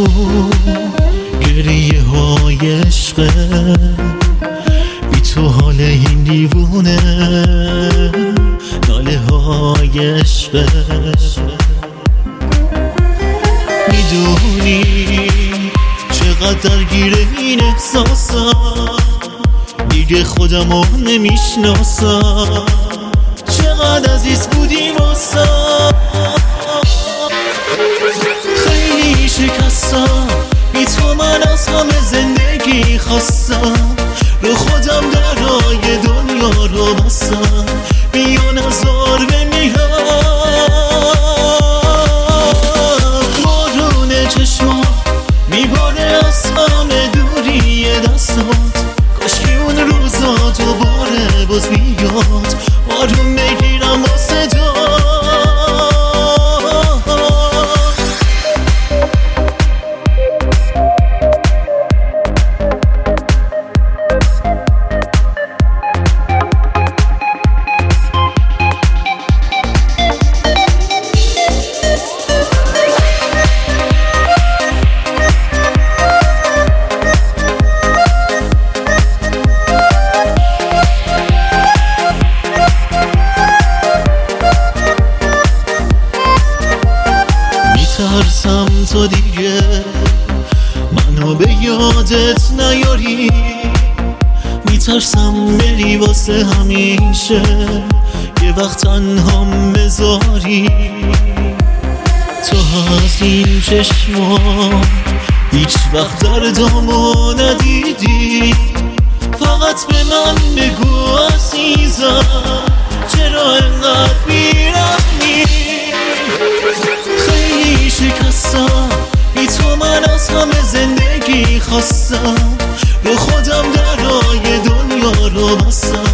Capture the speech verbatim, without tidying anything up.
گریه های عشقه، بی تو حال این دیوونه ناله های عشقه. میدونی چقدر درگیر این احساسم، دیگه خودمو نمیشناسم، چقدر عزیز بودی واسم. خیلی شکستم، بی تو من از همه زندگی خواستم، رو خودم درای دنیا رو بستم، بیا نزار بمیرم. بارون چشما میباره از همه دوری دستات، کاشکی اون روزا دوباره باز بیاد، آروم بگیرم با صدا. میترسم تو دیگه منو به یادت نیاری، میترسم بری واسه همیشه یه وقت تنهام بذاری. تو از این چشما هیچ وقت دردامو ندیدی، فقط به من بگو عزیزم چرا انقدر بیرحمی. خیلی شکستم، بی تو من از همه زندگی خواستم، رو خودم درای دنیا رو بستم،